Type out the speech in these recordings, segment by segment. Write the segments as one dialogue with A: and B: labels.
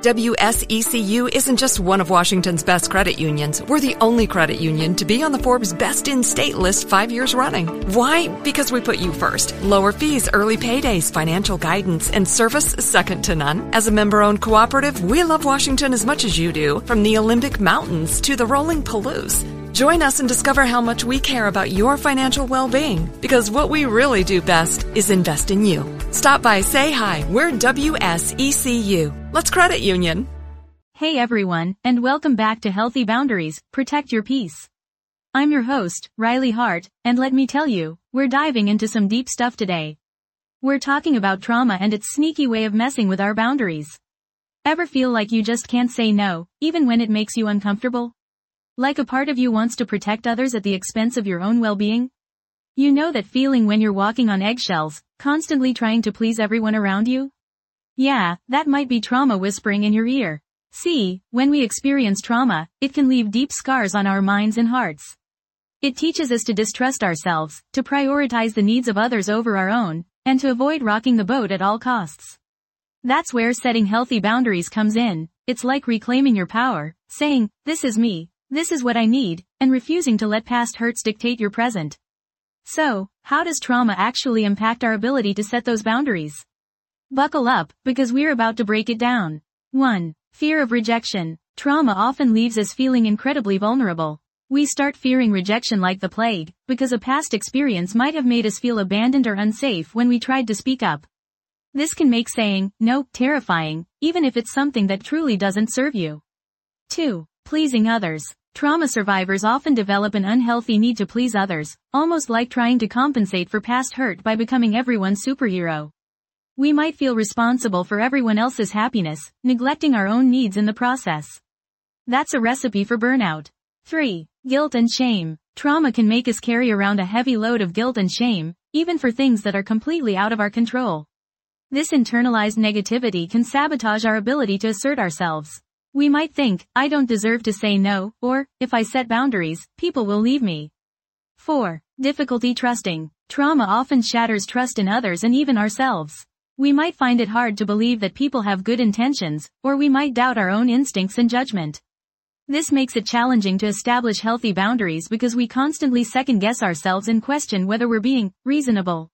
A: WSECU isn't just one of Washington's best credit unions. We're the only credit union to be on the Forbes Best in State list 5 years running. Why? Because we put you first. Lower fees, early paydays, financial guidance, and service second to none. As a member-owned cooperative, we love Washington as much as you do, from the Olympic Mountains to the rolling Palouse. Join us and discover how much we care about your financial well-being, because what we really do best is invest in you. Stop by, say hi. We're WSECU. Let's credit union.
B: Hey everyone, and welcome back to Healthy Boundaries, Protect Your Peace. I'm your host, Riley Hart, and let me tell you, we're diving into some deep stuff today. We're talking about trauma and its sneaky way of messing with our boundaries. Ever feel like you just can't say no, even when it makes you uncomfortable? Like a part of you wants to protect others at the expense of your own well-being? You know that feeling when you're walking on eggshells, constantly trying to please everyone around you? Yeah, that might be trauma whispering in your ear. See, when we experience trauma, it can leave deep scars on our minds and hearts. It teaches us to distrust ourselves, to prioritize the needs of others over our own, and to avoid rocking the boat at all costs. That's where setting healthy boundaries comes in. It's like reclaiming your power, saying, "This is me. This is what I need," and refusing to let past hurts dictate your present. So, how does trauma actually impact our ability to set those boundaries? Buckle up, because we're about to break it down. 1. Fear of rejection. Trauma often leaves us feeling incredibly vulnerable. We start fearing rejection like the plague, because a past experience might have made us feel abandoned or unsafe when we tried to speak up. This can make saying no terrifying, even if it's something that truly doesn't serve you. 2. Pleasing others. Trauma survivors often develop an unhealthy need to please others, almost like trying to compensate for past hurt by becoming everyone's superhero. We might feel responsible for everyone else's happiness, neglecting our own needs in the process. That's a recipe for burnout. 3. Guilt and shame. Trauma can make us carry around a heavy load of guilt and shame, even for things that are completely out of our control. This internalized negativity can sabotage our ability to assert ourselves. We might think, "I don't deserve to say no," or, "If I set boundaries, people will leave me." 4. Difficulty trusting. Trauma often shatters trust in others and even ourselves. We might find it hard to believe that people have good intentions, or we might doubt our own instincts and judgment. This makes it challenging to establish healthy boundaries because we constantly second-guess ourselves and question whether we're being reasonable.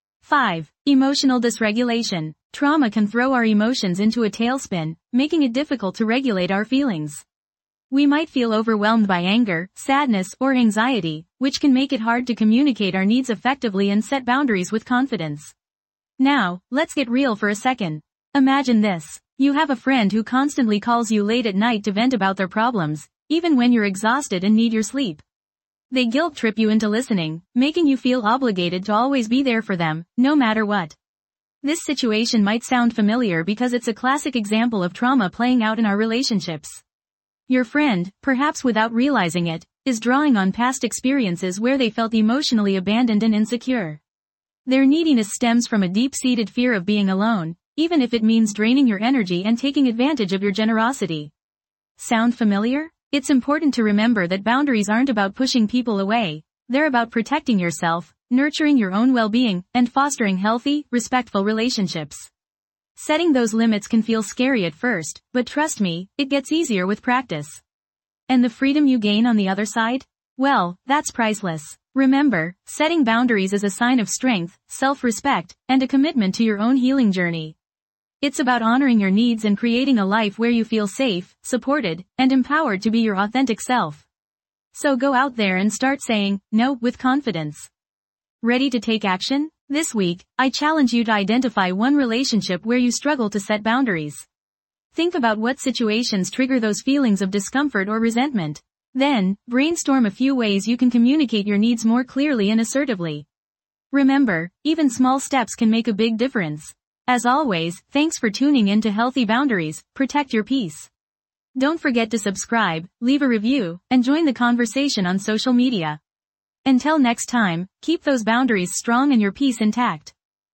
B: 5. Emotional dysregulation. Trauma can throw our emotions into a tailspin, making it difficult to regulate our feelings. We might feel overwhelmed by anger, sadness, or anxiety, which can make it hard to communicate our needs effectively and set boundaries with confidence. Now, let's get real for a second. Imagine this. You have a friend who constantly calls you late at night to vent about their problems, even when you're exhausted and need your sleep. They guilt trip you into listening, making you feel obligated to always be there for them, no matter what. This situation might sound familiar because it's a classic example of trauma playing out in our relationships. Your friend, perhaps without realizing it, is drawing on past experiences where they felt emotionally abandoned and insecure. Their neediness stems from a deep-seated fear of being alone, even if it means draining your energy and taking advantage of your generosity. Sound familiar? It's important to remember that boundaries aren't about pushing people away. They're about protecting yourself, nurturing your own well-being, and fostering healthy, respectful relationships. Setting those limits can feel scary at first, but trust me, it gets easier with practice. And the freedom you gain on the other side? Well, that's priceless. Remember, setting boundaries is a sign of strength, self-respect, and a commitment to your own healing journey. It's about honoring your needs and creating a life where you feel safe, supported, and empowered to be your authentic self. So go out there and start saying no with confidence. Ready to take action? This week, I challenge you to identify one relationship where you struggle to set boundaries. Think about what situations trigger those feelings of discomfort or resentment. Then, brainstorm a few ways you can communicate your needs more clearly and assertively. Remember, even small steps can make a big difference. As always, thanks for tuning in to Healthy Boundaries, Protect Your Peace. Don't forget to subscribe, leave a review, and join the conversation on social media. Until next time, keep those boundaries strong and your peace intact.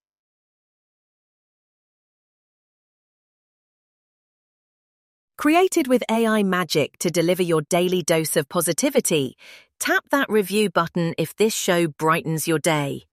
C: Created with AI magic to deliver your daily dose of positivity, tap that review button if this show brightens your day.